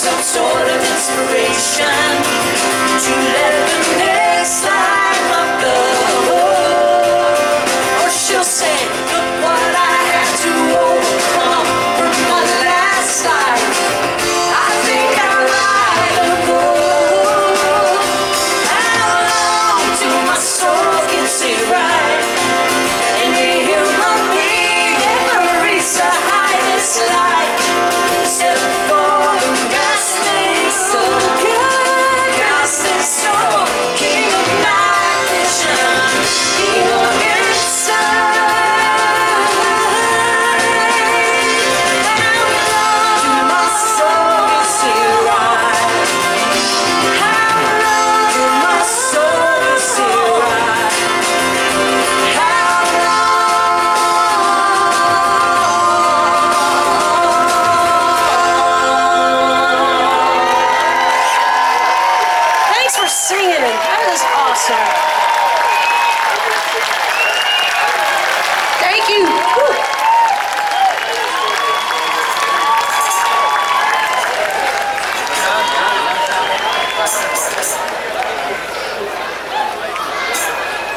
some sort of inspiration to let the next life up the hood. Or she'll say, look what I had to overcome from my last life. I think I'll write a book. How long till my soul gets it right? And hear my memories to hide this light. Except for the resting soul, resting soul, king of night vision, king of insight. How long till my soul gets it right? How long till my soul gets it right? Thanks for singing it. That is awesome.